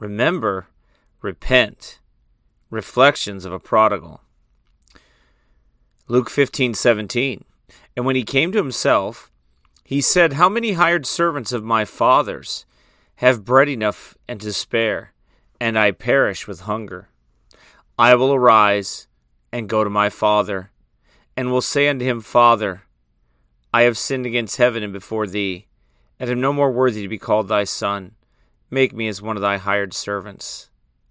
remember, repent. Reflections of a prodigal. Luke 15:17. And when he came to himself, he said, How many hired servants of my father's have bread enough and to spare, and I perish with hunger? I will arise and go to my father, and will say unto him, Father, I have sinned against heaven and before thee, and am no more worthy to be called thy son. Make me as one of thy hired servants.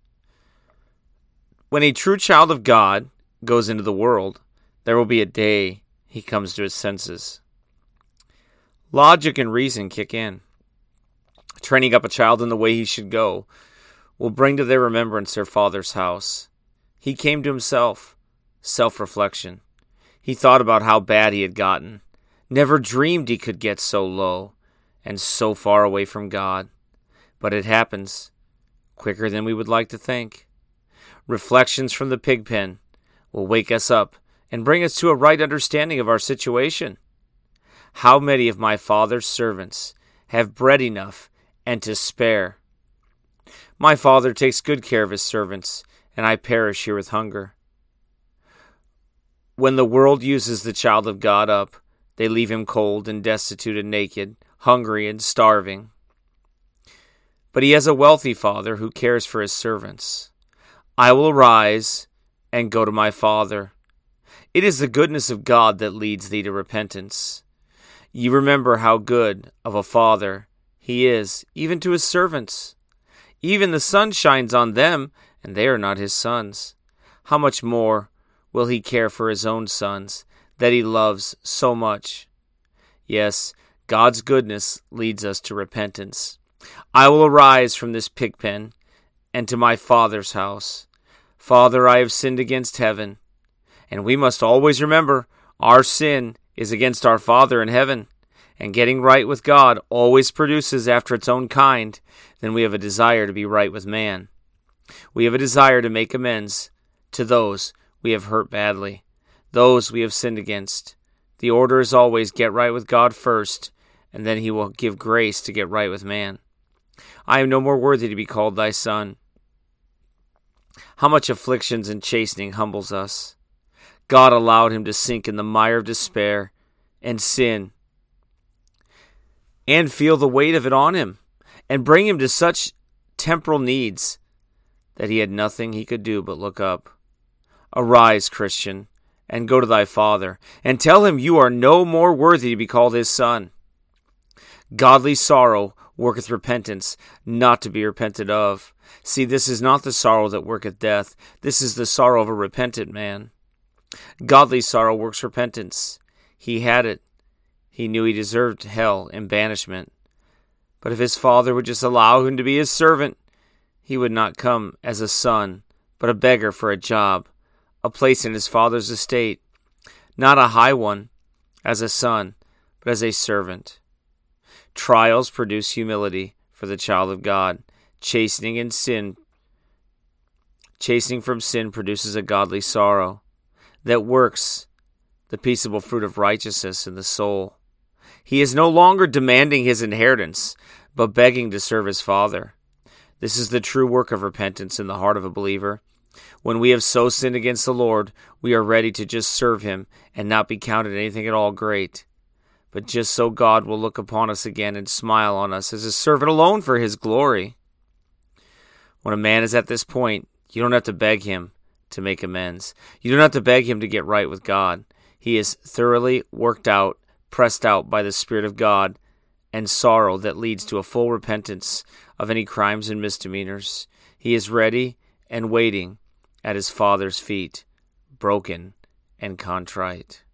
When a true child of God goes into the world, there will be a day he comes to his senses. Logic and reason kick in. Training up a child in the way he should go will bring to their remembrance their father's house. He came to himself. Self-reflection. He thought about how bad he had gotten. Never dreamed he could get so low and so far away from God. But it happens quicker than we would like to think. Reflections from the pig pen will wake us up and bring us to a right understanding of our situation. How many of my father's servants have bread enough and to spare? My father takes good care of his servants, and I perish here with hunger. When the world uses the child of God up, they leave him cold and destitute and naked, hungry and starving. But he has a wealthy father who cares for his servants. I will arise and go to my father. It is the goodness of God that leads thee to repentance. You remember how good of a father he is, even to his servants. Even the sun shines on them, and they are not his sons. How much more will he care for his own sons, that he loves so much? Yes, God's goodness leads us to repentance. I will arise from this pig pen and to my father's house. Father, I have sinned against heaven. And we must always remember our sin is against our Father in heaven. And getting right with God always produces after its own kind. Then we have a desire to be right with man. We have a desire to make amends to those we have hurt badly, those we have sinned against. The order is always get right with God first, and then he will give grace to get right with man. I am no more worthy to be called thy son. How much afflictions and chastening humbles us. God allowed him to sink in the mire of despair and sin and feel the weight of it on him and bring him to such temporal needs that he had nothing he could do but look up. Arise, Christian, and go to thy father and tell him you are no more worthy to be called his son. Godly sorrow worketh repentance, not to be repented of. See, this is not the sorrow that worketh death. This is the sorrow of a repentant man. Godly sorrow works repentance. He had it. He knew he deserved hell and banishment. But if his father would just allow him to be his servant, he would not come as a son, but a beggar for a job, a place in his father's estate, not a high one as a son, but as a servant. Trials produce humility for the child of God. Chastening from sin produces a godly sorrow that works the peaceable fruit of righteousness in the soul. He is no longer demanding his inheritance, but begging to serve his father. This is the true work of repentance in the heart of a believer. When we have so sinned against the Lord, we are ready to just serve him and not be counted anything at all great. But just so God will look upon us again and smile on us as a servant alone for his glory. When a man is at this point, you don't have to beg him to make amends. You don't have to beg him to get right with God. He is thoroughly worked out, pressed out by the Spirit of God and sorrow that leads to a full repentance of any crimes and misdemeanors. He is ready and waiting at his Father's feet, broken and contrite.